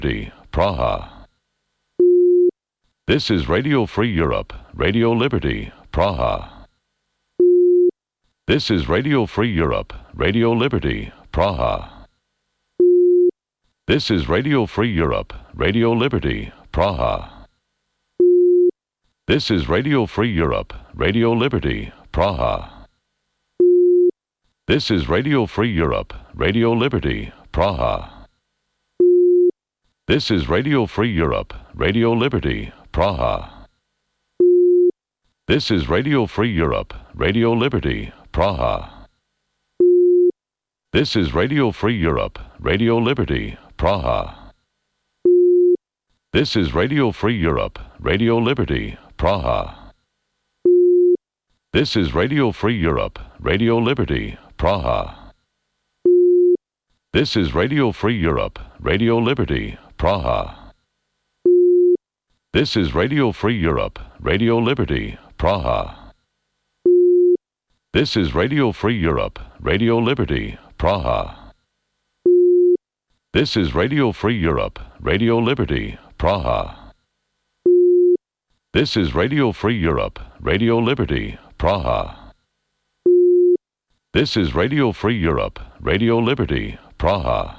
Praha. This is Radio Free Europe, Radio Liberty, Praha. This is Radio Free Europe, Radio Liberty, Praha. This is Radio Free Europe, Radio Liberty, Praha. This is Radio Free Europe, Radio Liberty, Praha. This is Radio Free Europe, Radio Liberty, Praha. This is Radio Free Europe, Radio Liberty, Praha. This is Radio Free Europe, Radio Liberty, Praha. This is Radio Free Europe, Radio Liberty, Praha. This is Radio Free Europe, Radio Liberty, Praha. This is Radio Free Europe, Radio Liberty, Praha. This is Radio Free Europe, Radio Liberty, Praha. This is Radio Free Europe, Radio Liberty, Praha. This is Radio Free Europe, Radio Liberty, Praha. This is Radio Free Europe, Radio Liberty, Praha. This is Radio Free Europe, Radio Liberty, Praha. This is Radio Free Europe, Radio Liberty, Praha.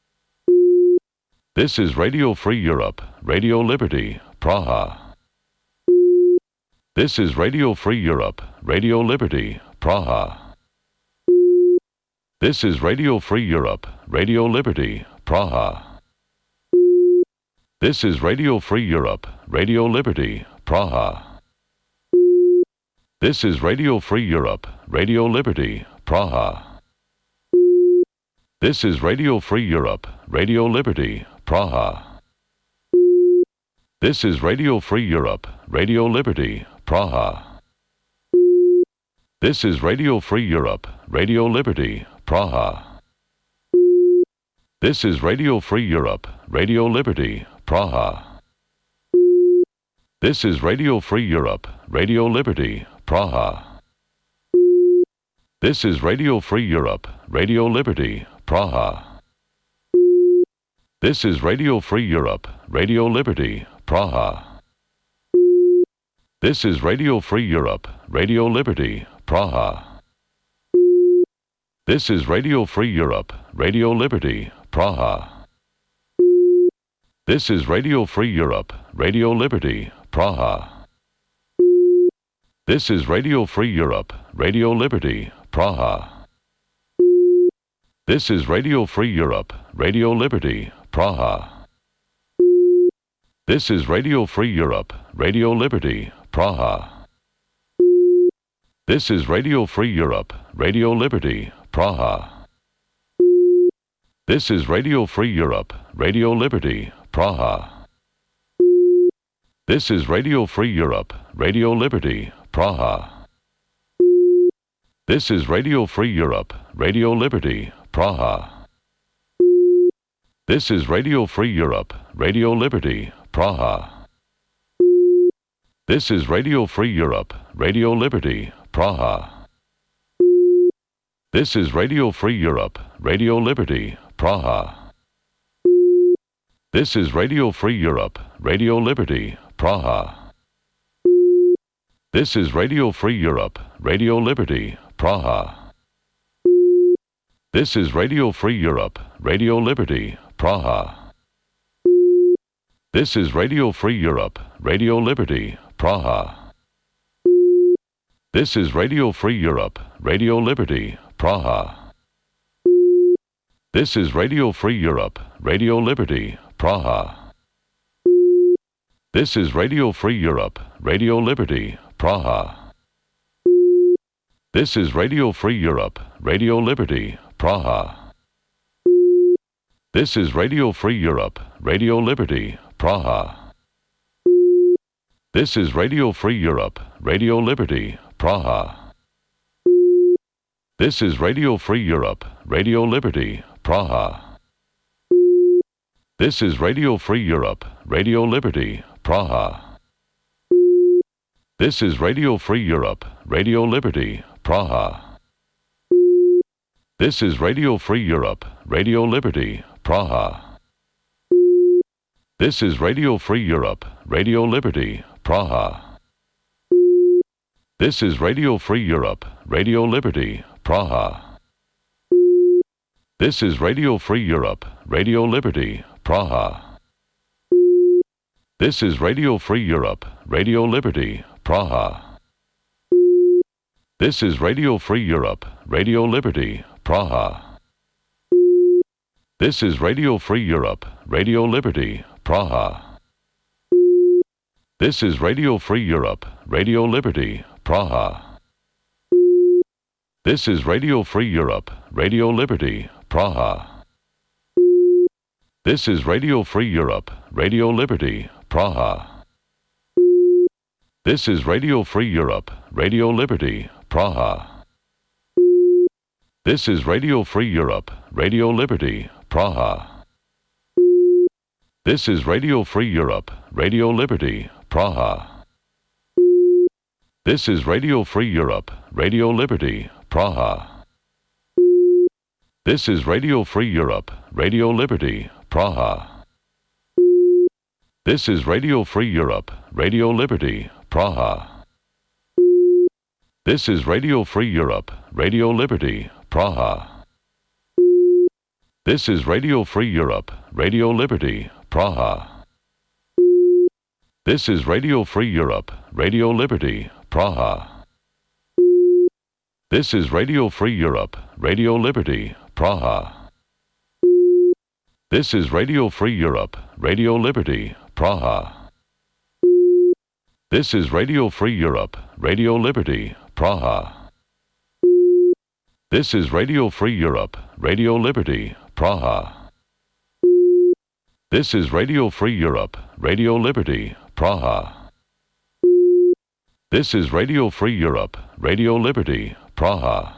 This is Radio Free Europe, Radio Liberty, Praha. This is Radio Free Europe, Radio Liberty, Praha. This is Radio Free Europe, Radio Liberty, Praha. This is Radio Free Europe, Radio Liberty, Praha. This is Radio Free Europe, Radio Liberty, Praha. This is Radio Free Europe, Radio Liberty, Praha. This is Radio Free Europe, Radio Liberty, Praha. This is Radio Free Europe, Radio Liberty, Praha. This is Radio Free Europe, Radio Liberty, Praha. This is Radio Free Europe, Radio Liberty, Praha. This is Radio Free Europe, Radio Liberty, Praha. This is Radio Free Europe, Radio Liberty, Praha. This is Radio Free Europe, Radio Liberty, Praha. This is Radio Free Europe, Radio Liberty, Praha. This is Radio Free Europe, Radio Liberty, Praha. This is Radio Free Europe, Radio Liberty, Praha. This is Radio Free Europe, Radio Liberty, Praha. This is Radio Free Europe, Radio Liberty, Praha. This is Radio Free Europe, Radio Liberty, Praha. This is Radio Free Europe, Radio Liberty, Praha. This is Radio Free Europe, Radio Liberty, Praha. This is Radio Free Europe, Radio Liberty, Praha. This is Radio Free Europe, Radio Liberty, Praha. This is Radio Free Europe, Radio Liberty, Praha. This is Radio Free Europe, Radio Liberty, Praha. This is Radio Free Europe, Radio Liberty, Praha. This is Radio Free Europe, Radio Liberty, Praha. This is Radio Free Europe, Radio Liberty, Praha. This is Radio Free Europe, Radio Liberty, Praha. This is Radio Free Europe, Radio Liberty, Praha. This is Radio Free Europe, Radio Liberty, Praha. This is Radio Free Europe, Radio Liberty, Praha. This is Radio Free Europe, Radio Liberty, Praha. This is Radio Free Europe, Radio Liberty, Praha. This is Radio Free Europe, Radio Liberty, Praha. This is Radio Free Europe, Radio Liberty, Praha. This is Radio Free Europe, Radio Liberty, Praha. This is Radio Free Europe, Radio Liberty, Praha. This is Radio Free Europe, Radio Liberty, Praha. This is Radio Free Europe, Radio Liberty, Praha. This is Radio Free Europe, Radio Liberty, Praha. This is Radio Free Europe, Radio Liberty, Praha. This is Radio Free Europe, Radio Liberty, Praha. This is Radio Free Europe, Radio Liberty, Praha. This is Radio Free Europe, Radio Liberty, Praha. This is Radio Free Europe, Radio Liberty, Praha. This is Radio Free Europe, Radio Liberty, Praha. This is Radio Free Europe, Radio Liberty, Praha. This is Radio Free Europe, Radio Liberty, Praha. This is Radio Free Europe, Radio Liberty, Praha. This is Radio Free Europe, Radio Liberty, Praha. This is Radio Free Europe, Radio Liberty, Praha. This is Radio Free Europe, Radio Liberty, Praha. This is Radio Free Europe, Radio Liberty, Praha. This is Radio Free Europe, Radio Liberty, Praha. This is Radio Free Europe, Radio Liberty, Praha. This is Radio Free Europe, Radio Liberty, Praha. This is Radio Free Europe, Radio Liberty, Praha. This is Radio Free Europe, Radio Liberty, Praha. This is Radio Free Europe, Radio Liberty, Praha. This is Radio Free Europe, Radio Liberty, Praha. This is Radio Free Europe, Radio Liberty, Praha. This is Radio Free Europe, Radio Liberty, Praha.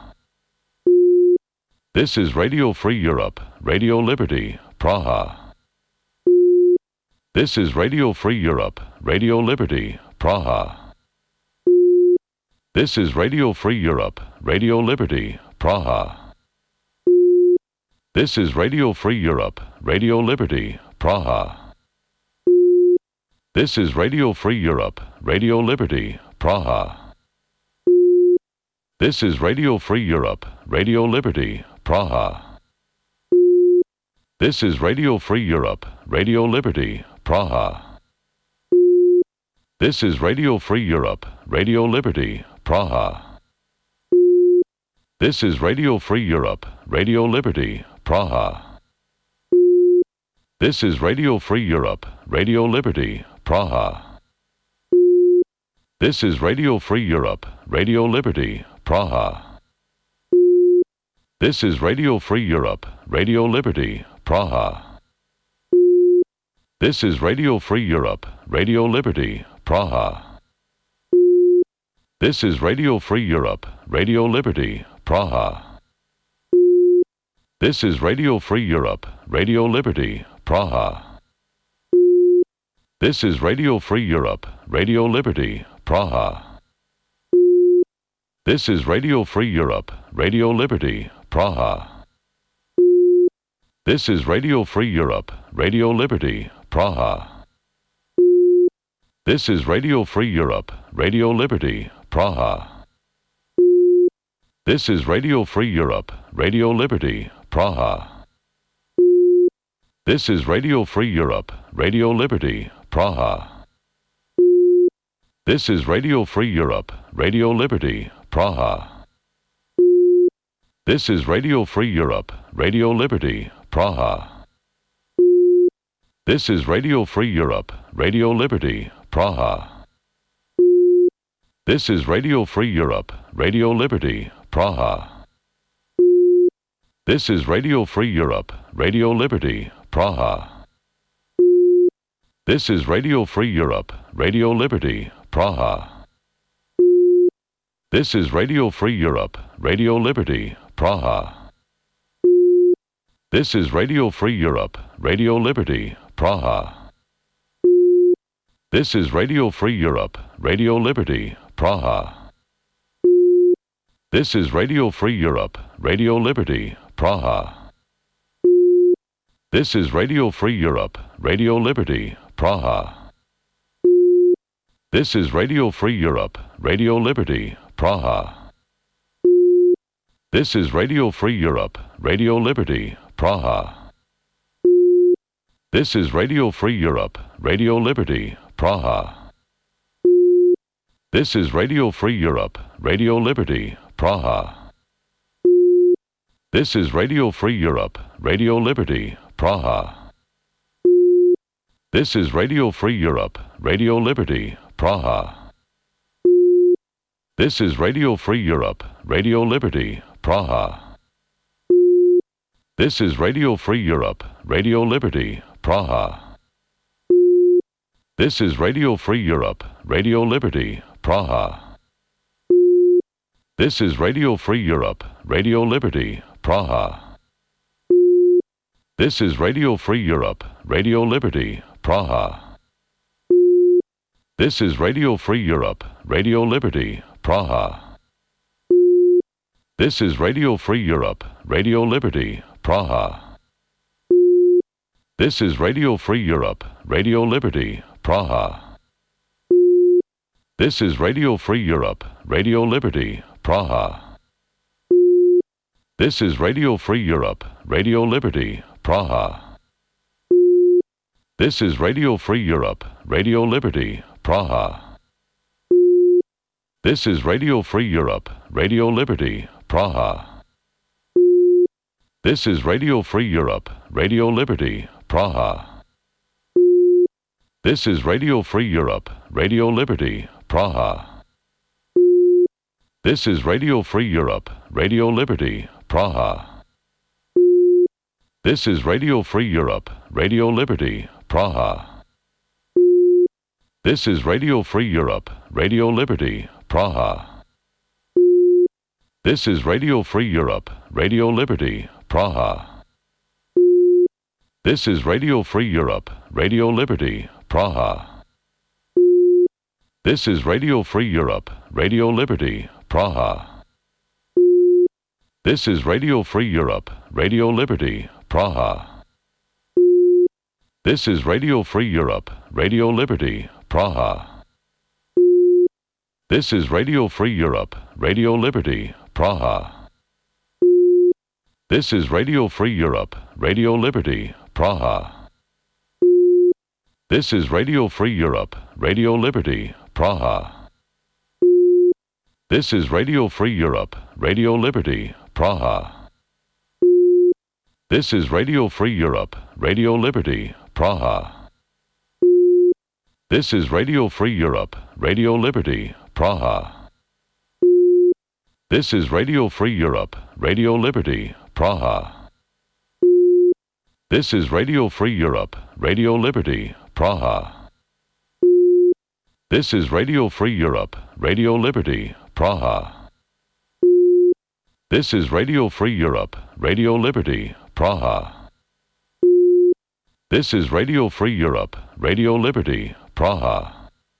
This is Radio Free Europe, Radio Liberty, Praha. This is Radio Free Europe, Radio Liberty, Praha. This is Radio Free Europe, Radio Liberty, Praha. This is Radio Free Europe, Radio Liberty, Praha. This is Radio Free Europe, Radio Liberty, Praha. This is Radio Free Europe, Radio Liberty, Praha. This is Radio Free Europe, Radio Liberty, Praha. This is Radio Free Europe, Radio Liberty, Praha. This is Radio Free Europe, Radio Liberty, Praha. This is Radio Free Europe, Radio Liberty, Praha. This is Radio Free Europe, Radio Liberty, Praha. This is Radio Free Europe, Radio Liberty, Praha. This is Radio Free Europe, Radio Liberty, Praha. This is Radio Free Europe, Radio Liberty, Praha. This is Radio Free Europe, Radio Liberty, Praha. This is Radio Free Europe, Radio Liberty, Praha. This is Radio Free Europe, Radio Liberty, Praha. This is Radio Free Europe, Radio Liberty, Praha. This is Radio Free Europe, Radio Liberty, Praha. This is Radio Free Europe, Radio Liberty, Praha. This is Radio Free Europe, Radio Liberty, Praha. This is Radio Free Europe, Radio Liberty, Praha. This is Radio Free Europe, Radio Liberty, Praha. This is Radio Free Europe, Radio Liberty, Praha. This is Radio Free Europe, Radio Liberty, Praha. This is Radio Free Europe, Radio Liberty, Praha. This is Radio Free Europe, Radio Liberty, Praha. This is Radio Free Europe, Radio Liberty, Praha. This is Radio Free Europe, Radio Liberty, Praha. This is Radio Free Europe, Radio Liberty, Praha. This is Radio Free Europe, Radio Liberty, Praha. This is Radio Free Europe, Radio Liberty, Praha. This is Radio Free Europe, Radio Liberty, Praha. This is Radio Free Europe, Radio Liberty, Praha. This is Radio Free Europe, Radio Liberty, Praha. This is Radio Free Europe, Radio Liberty, Praha. This is Radio Free Europe, Radio Liberty, Praha. This is Radio Free Europe, Radio Liberty, Praha. This is Radio Free Europe, Radio Liberty, Praha. This is Radio Free Europe, Radio Liberty, Praha. This is Radio Free Europe, Radio Liberty, Praha. This is Radio Free Europe, Radio Liberty, Praha. This is Radio Free Europe, Radio Liberty, Praha. This is Radio Free Europe, Radio Liberty, Praha. This is Radio Free Europe, Radio Liberty, Praha. This is Radio Free Europe, Radio Liberty, Praha. This is Radio Free Europe, Radio Liberty, Praha. This is Radio Free Europe, Radio Liberty, Praha. This is Radio Free Europe, Radio Liberty, Praha. This is Radio Free Europe, Radio Liberty, Praha. This is Radio Free Europe, Radio Liberty, Praha. This is Radio Free Europe, Radio Liberty, Praha. This is Radio Free Europe, Radio Liberty, Praha. This is Radio Free Europe, Radio Liberty, Praha. This is Radio Free Europe, Radio Liberty, Praha. This is Radio Free Europe, Radio Liberty, Praha. This is Radio Free Europe, Radio Liberty, Praha. This is Radio Free Europe, Radio Liberty, Praha. This is Radio Free Europe, Radio Liberty, Praha. This is Radio Free Europe, Radio Liberty, Praha. This is Radio Free Europe, Radio Liberty, Praha. This is Radio Free Europe, Radio Liberty, Praha. This is Radio Free Europe, Radio Liberty, Praha. This is Radio Free Europe, Radio Liberty, Praha. This is Radio Free Europe, Radio Liberty, Praha. This is Radio Free Europe, Radio Liberty, Praha. This is Radio Free Europe, Radio Liberty, Praha. This is Radio Free Europe, Radio Liberty, Praha. This is Radio Free Europe, Radio Liberty, Praha. This is Radio Free Europe, Radio Liberty, Praha. This is Radio Free Europe, Radio Liberty, Praha.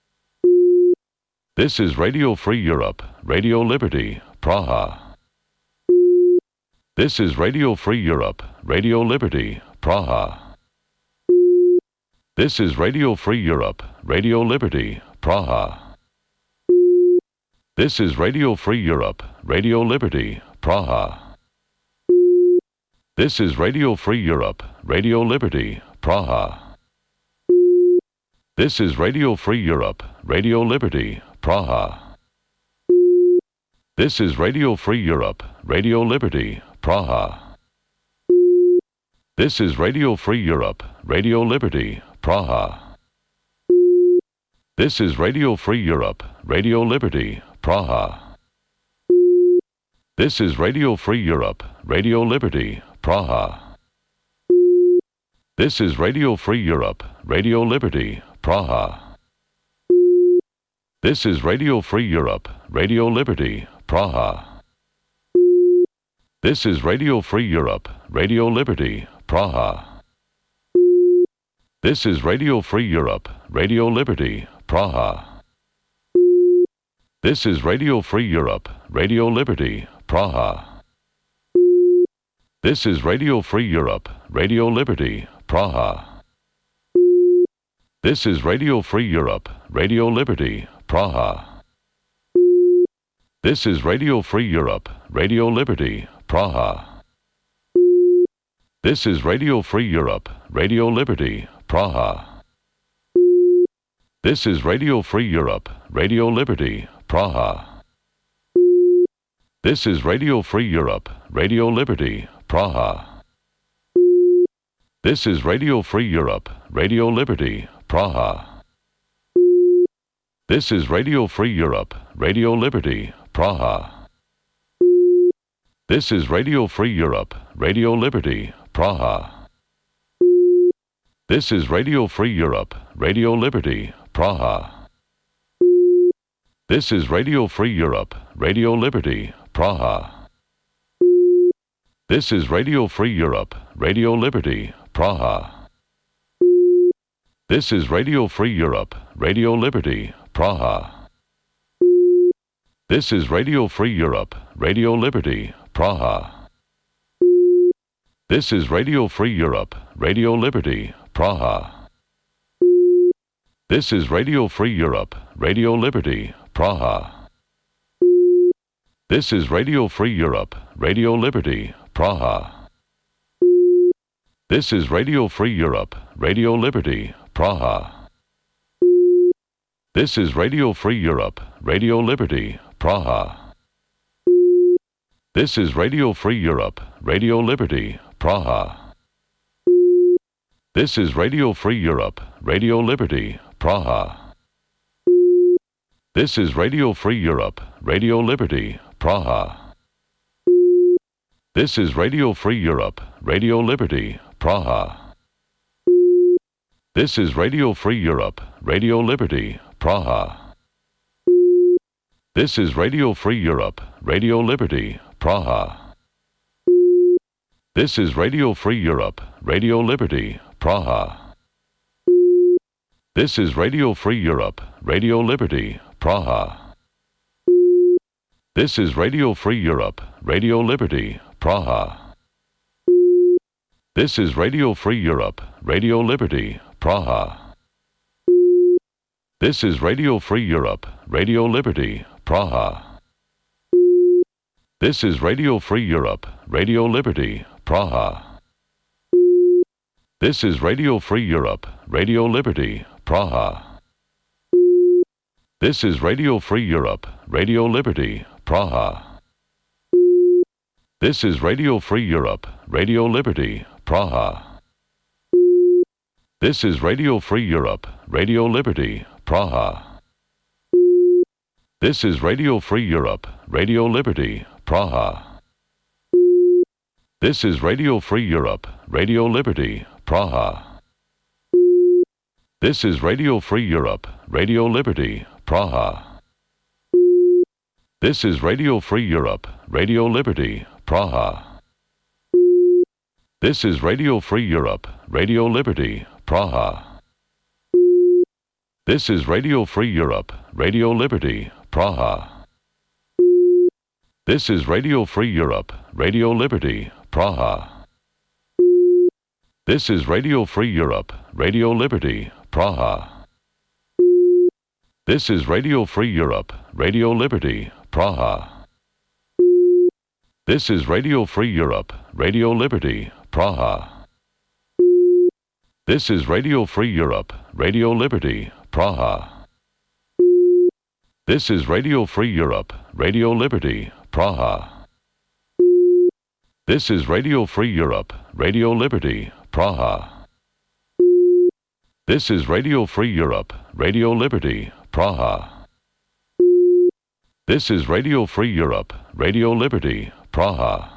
This is Radio Free Europe, Radio Liberty, Praha. This is Radio Free Europe, Radio Liberty, Praha. This is Radio Free Europe, Radio Liberty, Praha. This is Radio Free Europe, Radio Liberty, Praha. This is Radio Free Europe, Radio Liberty, Praha. This is Radio Free Europe, Radio Liberty, Praha. This is Radio Free Europe, Radio Liberty, Praha. This is Radio Free Europe, Radio Liberty, Praha. This is Radio Free Europe, Radio Liberty, Praha. This is Radio Free Europe, Radio Liberty, Praha. This is Radio Free Europe, Radio Liberty, Praha. This is Radio Free Europe, Radio Liberty, Praha. This is Radio Free Europe, Radio Liberty, Praha. This is Radio Free Europe, Radio Liberty, Praha. This is Radio Free Europe, Radio Liberty, Praha. This is Radio Free Europe, Radio Liberty, Praha. This is Radio Free Europe, Radio Liberty, Praha. This is Radio Free Europe, Radio Liberty, Praha. This is Radio Free Europe, Radio Liberty, Praha. This is Radio Free Europe, Radio Liberty, Praha. This is Radio Free Europe, Radio Liberty, Praha. This is Radio Free Europe, Radio Liberty, Praha. This is Radio Free Europe, Radio Liberty, Praha. This is Radio Free Europe, Radio Liberty, Praha. This is Radio Free Europe, Radio Liberty, Praha. This is Radio Free Europe, Radio Liberty, Praha. This is Radio Free Europe, Radio Liberty, Praha. This is Radio Free Europe, Radio Liberty, Praha. This is Radio Free Europe, Radio Liberty, Praha. This is Radio Free Europe, Radio Liberty, Praha. This is Radio Free Europe, Radio Liberty, Praha. This is Radio Free Europe, Radio Liberty, Praha. This is Radio Free Europe, Radio Liberty, Praha. This is Radio Free Europe, Radio Liberty, Praha. This is Radio Free Europe, Radio Liberty, Praha. This is Radio Free Europe, Radio Liberty, Praha. This is Radio Free Europe, Radio Liberty, Praha. This is Radio Free Europe, Radio Liberty, Praha. This is Radio Free Europe, Radio Liberty, Praha. This is Radio Free Europe, Radio Liberty, Praha. This is Radio Free Europe, Radio Liberty, Praha. This is Radio Free Europe, Radio Liberty, Praha. This is Radio Free Europe, Radio Liberty, Praha. This is Radio Free Europe, Radio Liberty, Praha. This is Radio Free Europe, Radio Liberty, Praha. This is Radio Free Europe, Radio Liberty, Praha. This is Radio Free Europe, Radio Liberty, Praha. This is Radio Free Europe, Radio Liberty, Praha. This is Radio Free Europe, Radio Liberty, Praha. This is Radio Free Europe, Radio Liberty, Praha. This is Radio Free Europe, Radio Liberty, Praha. This is Radio Free Europe, Radio Liberty, Praha. This is Radio Free Europe, Radio Liberty, Praha. This is Radio Free Europe, Radio Liberty, Praha. This is Radio Free Europe, Radio Liberty, Praha. This is Radio Free Europe, Radio Liberty, Praha. This is Radio Free Europe, Radio Liberty, Praha. This is Radio Free Europe, Radio Liberty, Praha. This is Radio Free Europe, Radio Liberty, Praha. This is Radio Free Europe, Radio Liberty, Praha. This is Radio Free Europe, Radio Liberty, Praha. This is Radio Free Europe, Radio Liberty, Praha. This is Radio Free Europe, Radio Liberty, Praha. This is Radio Free Europe, Radio Liberty, Praha. This is Radio Free Europe, Radio Liberty, Praha.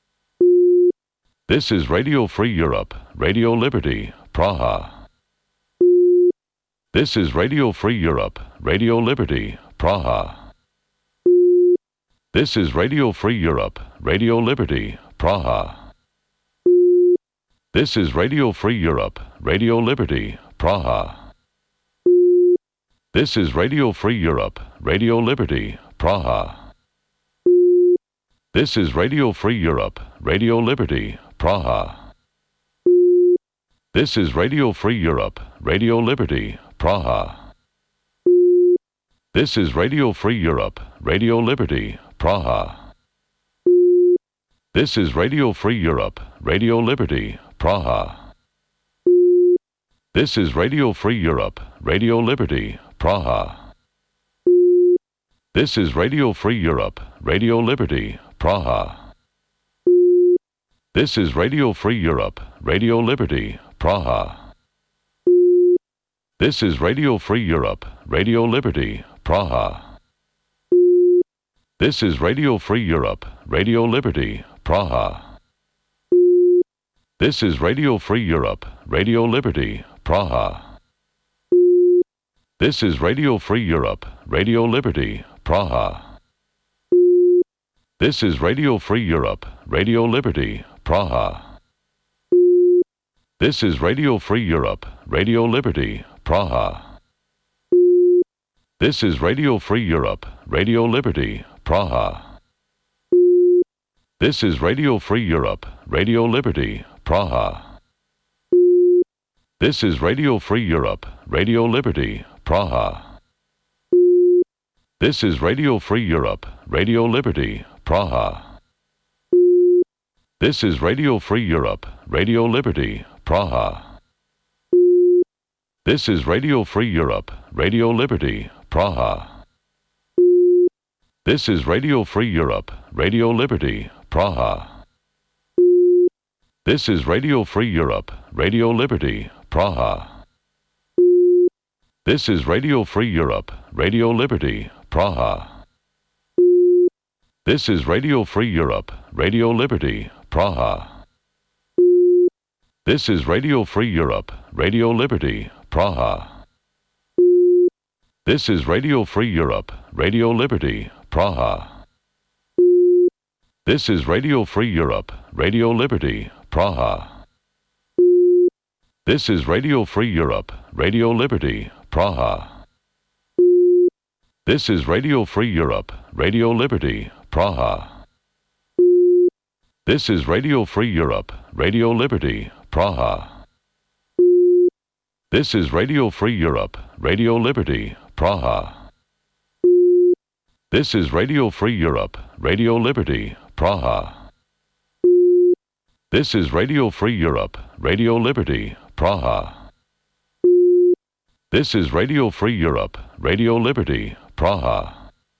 This is Radio Free Europe, Radio Liberty, Praha. This is Radio Free Europe, Radio Liberty, Praha. This is Radio Free Europe, Radio Liberty, Praha. This is Radio Free Europe, Radio Liberty, Praha. This is Radio Free Europe, Radio Liberty, Praha. This is Radio Free Europe, Radio Liberty, Praha. This is Radio Free Europe, Radio Liberty, Praha. This is Radio Free Europe, Radio Liberty, Praha. This is Radio Free Europe, Radio Liberty, Praha. This is Radio Free Europe, Radio Liberty, Praha. This is Radio Free Europe, Radio Liberty, Praha. This is Radio Free Europe, Radio Liberty, Praha. This is Radio Free Europe, Radio Liberty, Praha. This is Radio Free Europe, Radio Liberty, Praha. This is Radio Free Europe, Radio Liberty, Praha. This is Radio Free Europe, Radio Liberty, Praha. This is Radio Free Europe, Radio Liberty, Praha. This is Radio Free Europe, Radio Liberty, Praha. This is Radio Free Europe, Radio Liberty, Praha. This is Radio Free Europe, Radio Liberty, Praha. This is Radio Free Europe, Radio Liberty, Praha. This is Radio Free Europe, Radio Liberty, Praha. This is Radio Free Europe, Radio Liberty, Praha. This is Radio Free Europe, Radio Liberty, Praha. This is Radio Free Europe, Radio Liberty, Praha. This is Radio Free Europe, Radio Liberty, Praha. This is Radio Free Europe, Radio Liberty, Praha. This is Radio Free Europe, Radio Liberty, Praha. This is Radio Free Europe, Radio Liberty, Praha. This is Radio Free Europe, Radio Liberty, Praha. This is Radio Free Europe, Radio Liberty, Praha. This is Radio Free Europe, Radio Liberty, Praha. This is Radio Free Europe, Radio Liberty, Praha. This is Radio Free Europe, Radio Liberty, Praha. This is Radio Free Europe, Radio Liberty, Praha. This is Radio Free Europe, Radio Liberty, Praha. This is Radio Free Europe, Radio Liberty, Praha. This is Radio Free Europe, Radio Liberty, Praha.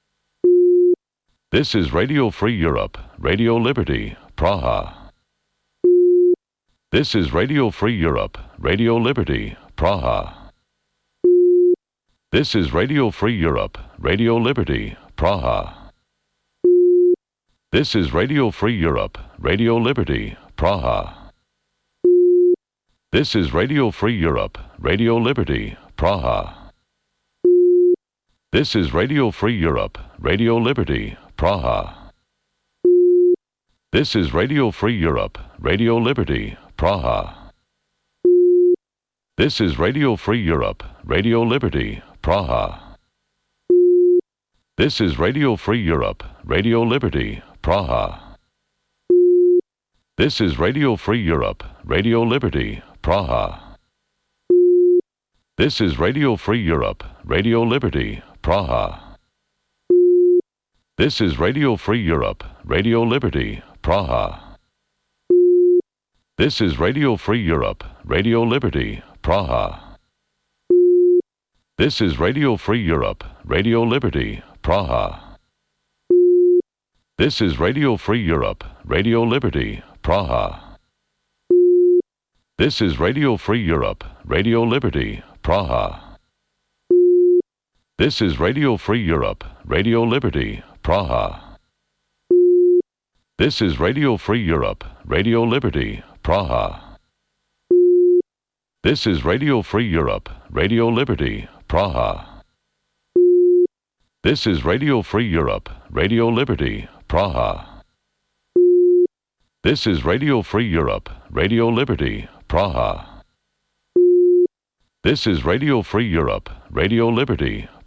This is Radio Free Europe, Radio Liberty, Praha. This is Radio Free Europe, Radio Liberty, Praha. This is Radio Free Europe, Radio Liberty, Praha. This is Radio Free Europe, Radio Liberty, Praha. This is Radio Free Europe, Radio Liberty, Praha. This is Radio Free Europe, Radio Liberty, Praha. This is Radio Free Europe, Radio Liberty, Praha. This is Radio Free Europe, Radio Liberty, Praha. This is Radio Free Europe, Radio Liberty, Praha. This is Radio Free Europe, Radio Liberty, Praha. This is Radio Free Europe, Radio Liberty, Praha. This is Radio Free Europe, Radio Liberty, Praha. This is Radio Free Europe, Radio Liberty, Praha. This is Radio Free Europe, Radio Liberty, Praha. This is Radio Free Europe, Radio Liberty, Praha. This is Radio Free Europe, Radio Liberty, Praha. This is Radio Free Europe, Radio Liberty, Praha. This is Radio Free Europe, Radio Liberty, Praha. This is Radio Free Europe, Radio Liberty, Praha. This is Radio Free Europe, Radio Liberty, Praha. This is Radio Free Europe, Radio Liberty, Praha. This is Radio Free Europe, Radio Liberty,